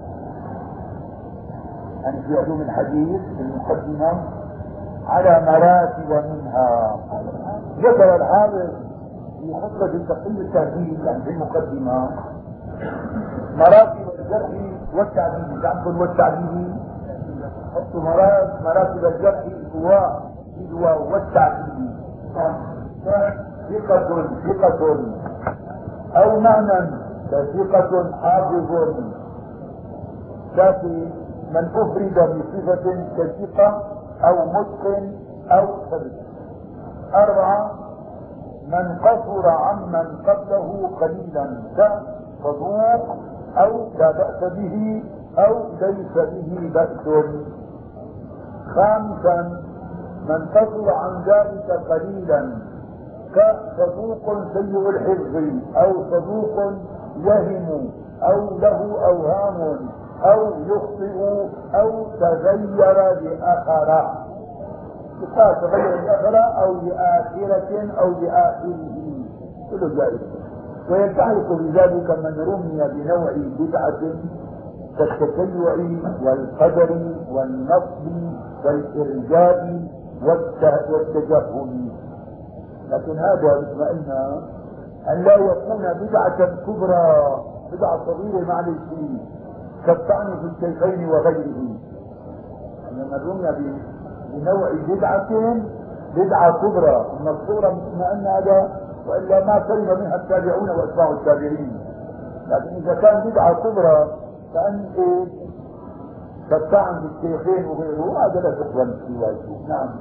عن في علوم الحديث في المقدمة على مراتب منها. ذكر الحافظ في خطبة التقييم التهذيب يعني في المقدمة مراتب الجرح والتعديل. تعمل والتعديل حطوا مراتب مراتب الجرح الواء الواء والتعديل. ثقة ثقة أو معنى كثقة حافظ كافي من أفرد بصفة كثقة أو متقن أو ثبت. أربعة من قصر عمن قبله قليلا كصدوق أو لا بأس به أو ليس به بأس. خامسا من قصر عن ذلك قليلا كصدوق سيء الحفظ أو صدوق يهم أو له أوهام أو يخطئ أو تغير لآخر. يقال تغير لآخر أو لآخرة أو لآخره كل ذلك. ويلتحق بذلك من رمي بنوع بدعة كالتشيع والقدر والنصب والإرجاء والتجهم. لكن هذا يطمئن أن لا يكون بدعة كبرى بدعة صغيرة معلش كالطعن في الشيخين وغيره. أن الرمي بنوع بدعة بدعة كبرى من الصورة مطمئن هذا وإلا ما سلم منها التابعون وأتباع التابعين. لكن إذا كان بدعة كبرى كأن كالطعن في الشيخين وغيره هذا لا تقبل في واجبه. نعم.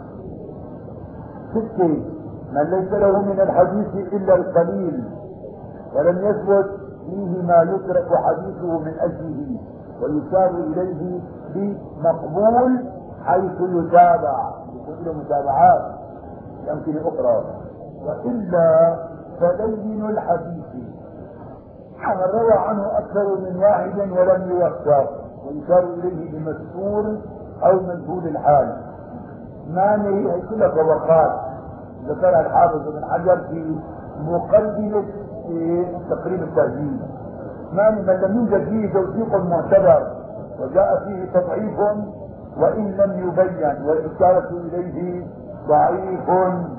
ستة من ليس له من الحديث إلا القليل ولم يثبت فيه ما يترك حديثه من أجله ويشار إليه بمقبول حيث يتابع يكون له متابعات يمكن أخرى. وإلا فلين الحديث من روى عنه أكثر من واحد ولم يوثق ويشار إليه بمستور أو مجهول الحال. ما هي كل طبقات ذكرها الحافظ بن حجر في مقدمة في تقريب التهذيب. ما من لم يوجد فيه توثيق معتبر وجاء فيه تضعيف وإن لم يبين والإشارة إليه ضعيف.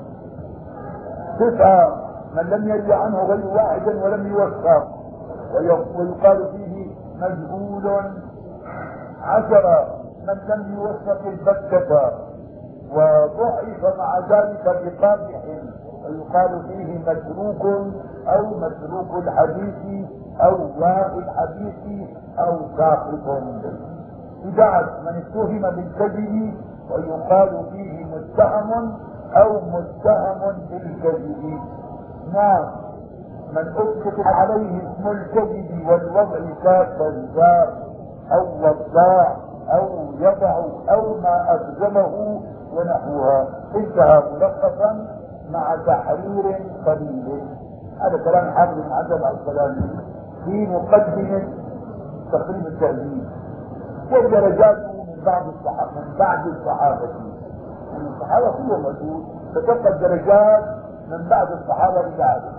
تسعة من لم يروي عنه غير واحد ولم يوثق ويقال فيه مجهول. عشرة من لم يوثق البتة وضعف مع ذلك بقادح ويقال فيه متروك او متروك الحديث او واقع الحديث او ساقط. إذا من اتهم بالكذب ويقال فيه متهم او متهم بالكذب. نعم. من اطلق عليه اسم الكذب والوضع ككذاب او وضاع او يضع او ما الزمه ونحوها. انتهى ملخصا مع تحرير قليل. هذا كلام حافظ بن حجر العسقلاني في مقدمة تقريب التهذيب. والدرجات من بعض الصحابة من بعد الصحابة من الصحابة كلهم مسؤول فتبقى الدرجات من بعد الصحابة ببعض.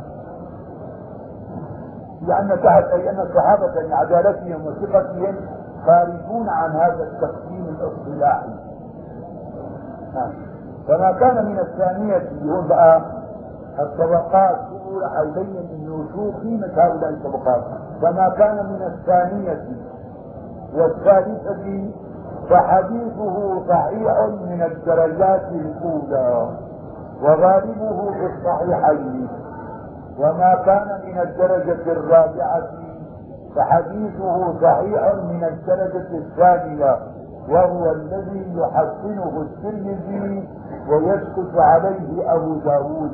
لأن تحت أي أن الصحابة لعدالتهم وثقتهم خارجون عن هذا التقسيم الاصطلاحي. فما كان من الثانية يقول بقى الطبقات تقول حيبين انه شو قيمة هؤلاء الطبقات. فما كان من الثانية والثالثة فحديثه صحيح من الدرجات الأولى وغالبه في الصحيحين. وما كان من الدرجة الرابعة فحديثه صحيح من الدرجة الثانية وهو الذي يحسنه الترمذي ويسكت عليه أبو داود.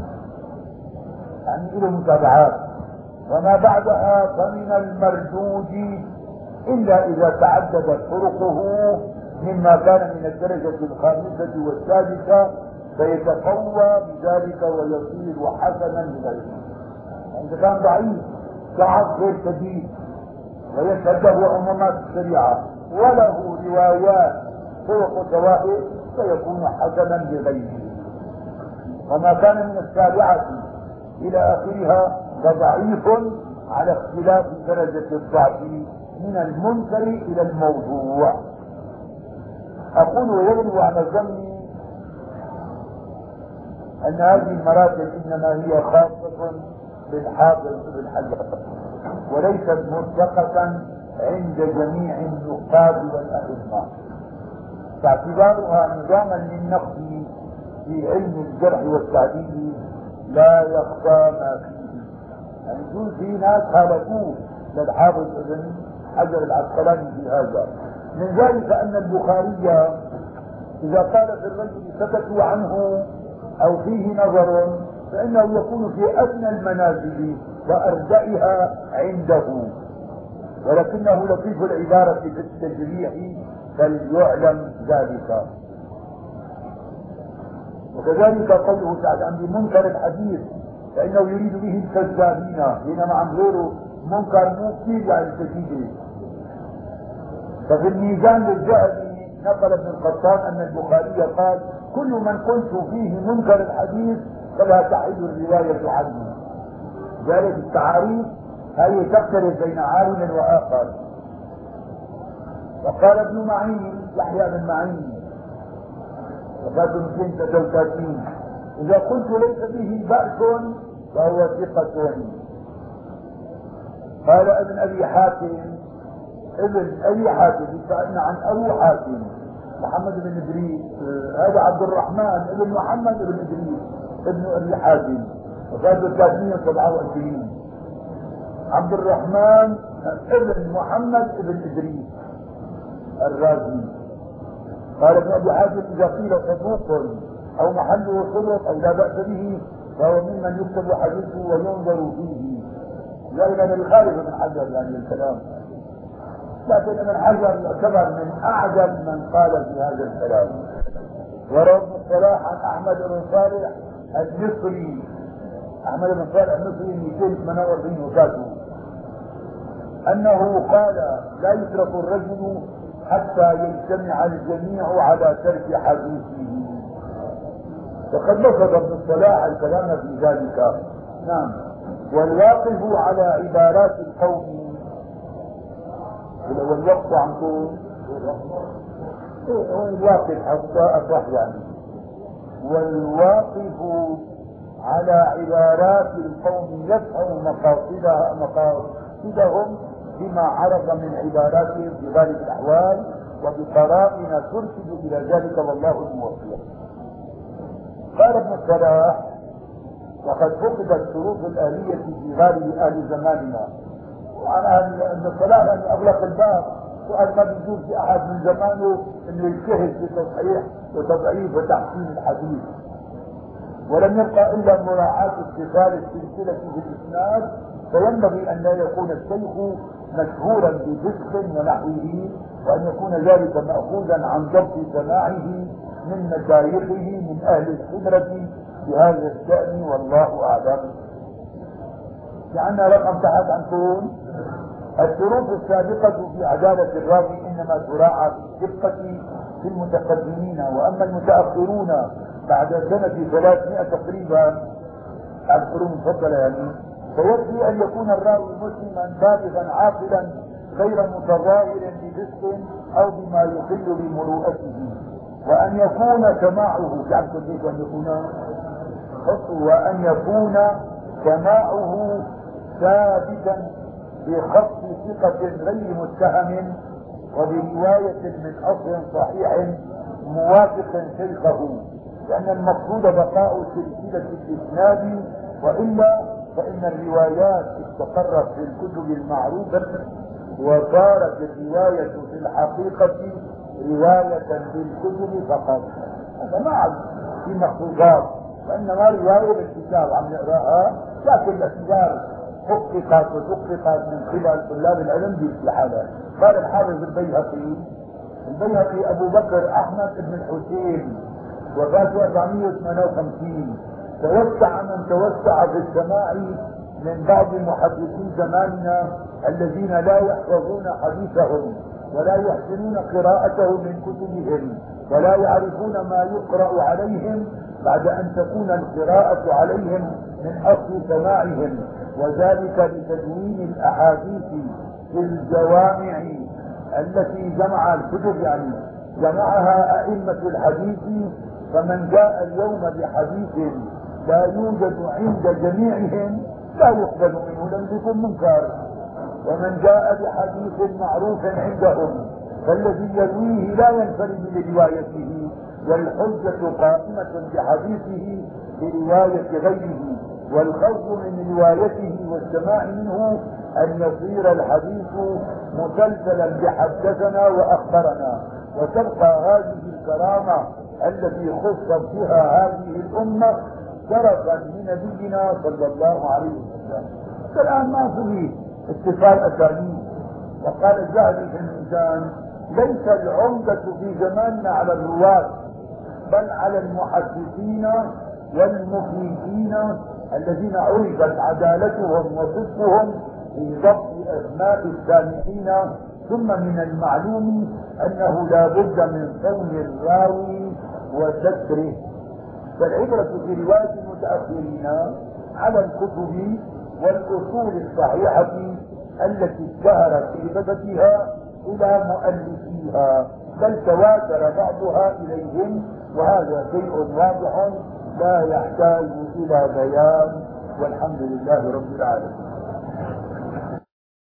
يعني له متابعات. وما بعدها فمن المردود إلا إذا تعددت طرقه مما كان من الدرجة الخامسة والسادسة فيتقوى بذلك ويصير حسنا لغيره. إذا كان ضعيف صعب غير شديد ويشهد له عمومات الشريعة وله روايات طرق شواهد فيكون حسنا بغيره. وما كان من السابعة إلى آخرها فضعيف على اختلاف درجة الضعف من المنكر إلى الموضوع. أقول ويغلب على ظني أن هذه المراتب إنما هي خاصة بالحافظ ابن حجر وليست مرتقة عند جميع النقاد والأئمة، فاعتبارها نظاما للنقد في علم الجرح والتعديل لا يخفى ما فيه. يعني يقول في ناس خالفوه للحافظ ابن حجر العسقلاني في هذا. من ذلك أن البخاري إذا قال في الرجل سكتوا عنه أو فيه نظر فإنه يكون في أدنى المنازل وأردئها عنده، ولكنه لطيف العبارة في التجريح فليعلم ذلك. وكذلك قوله تعالى عن منكر الحديث فإنه يريد به الكذابين، بينما عن غيره منكر مو كثير يعني كثير. ففي الميزان للذهبي نقل ابن القطان أن البخاري قال كل من قلت فيه منكر الحديث فلا تحل الرواية عنه. ذلك التعاريف هي تختلف بين عالم وآخر. وقال ابن معين يحيى بن معين وفاة اثنين وثلاثين إذا قلت ليس به بأس فهو ثقة. قال ابن أبي حاتم ابن أبي حاتم سألنا عن أبو حاتم محمد بن إدريس، هذا عبد الرحمن ابن محمد بن إدريس ابن أبي حاتم وفاة ثلاثمائة وسبعة وعشرين. عبد الرحمن ابن محمد بن إدريس الرازي. قال ابن أبي حاتم إذا قيل صدوق أو محله صدق أو لا بأس به فهو ممن يكتب حديثه وينظر فيه. لأن الخالف من حجر يعني الكلام، لكن ابن حجر يعتبر من أعجل من قال في هذا الكلام. وروى ابن الصلاح عن أحمد بن صالح المصري، أحمد بن صالح المصري مئتين وثمانية وأربعين وفاته، أنه قال لا يترك الرجل حتى يجتمع الجميع على ترك حديثه. وقد نصب ابن الصلاح الكلام في ذلك. نعم. والواقف على عبارات القوم والوقف عنكم الواقف حتى أصح يعني. والواقف على عبارات القوم يفهم مقاصدها مقاصدهم بما عرف من عباراتهم في غالب الأحوال وبقرائن ترشد إلى ذلك والله الموفق. قال ابن الصلاح وقد فقدت شروط الآلية في غالب أهل زماننا. وعلى ابن الصلاح أن أغلق الباب سؤال ما بيجوز في أحد من زمانه أنه يجتهد في تصحيح وتضعيف وتحسين الحديث، ولم يبقى إلا مراعاة اتصال السلسلة في الإسناد، فينبغي أن لا يكون الشيخ مشهورا بفسق ونحوه، وأن يكون ذلك مأخوذا عن ضبط سماعه من مشايخه من أهل الخبرة في هذا الشأن والله أعلم. لأننا رقم تحت عنكم الشروط السابقة في عدالة الراوي إنما تراعى في الدقة في المتقدمين، وأما المتأخرون بعد سنة ثلاثمائة تقريبا بعد قرون مفضلة يعني فيكفي أن يكون الراوي مسلما بالغا عاقلا غير متظاهر بفسق أو بما يخل بمروءته، وأن يكون سماعه تعرفوا كيف أن يكون وأن يكون سماعه ثابتا بخط ثقة غير متهم وبرواية من أصل صحيح موافق شيخه، لأن المقصود بقاء سلسلة الإسناد، وإلا فإن الروايات استقرت في الكتب المعروفة وصارت الرواية في الحقيقة رواية بالكتب فقط. هذا ما عاد في مخطوطات، وإنما رواية بالكتاب عم نقراها، لكن الاعتبار حققت وتحققت من قبل طلاب العلم باستحالة. قال الحافظ البيهقي البيهقي أبو بكر أحمد بن الحسين وفاته أربعمائة وثمانية وخمسين، توسع من توسع في السماع من بعض محدثي زماننا الذين لا يحفظون حديثهم ولا يحسنون قراءته من كتبهم ولا يعرفون ما يقرأ عليهم بعد أن تكون القراءة عليهم من أصل سماعهم، وذلك لتدوين الأحاديث في الجوامع التي جمع الكتب، يعني جمعها أئمة الحديث. فمن جاء اليوم بحديث لا يوجد عند جميعهم لا يقبل منه، لم يكن منكر. ومن جاء بحديث معروف عندهم فالذي يرويه لا ينفرد بروايته، والحجة قائمة بحديثه برواية غيره، والخوف من روايته والسماع منه أن يصير الحديث مسلسلا بحدثنا وأخبرنا، وتبقى هذه الكرامة التي خصت بها هذه الأمة شرفا لنبينا صلى الله عليه وسلم. الآن ما في اتصال أسانيد. وقال الذهبي في الميزان: ليس العمدة في زماننا على الرواة بل على المحدثين والمفيدين الذين عرفت عدالتهم وصدقهم في ضبط أسماء السامعين. ثم من المعلوم أنه لا بد من صون الراوي وستره. فالعبرة في رواية المتأخرين على الكتب والأصول الصحيحة التي اشتهرت كتابتها إلى مؤلفيها، بل تواتر بعضها إليهم، وهذا شيء واضح لا يحتاج إلى بيان، والحمد لله رب العالمين.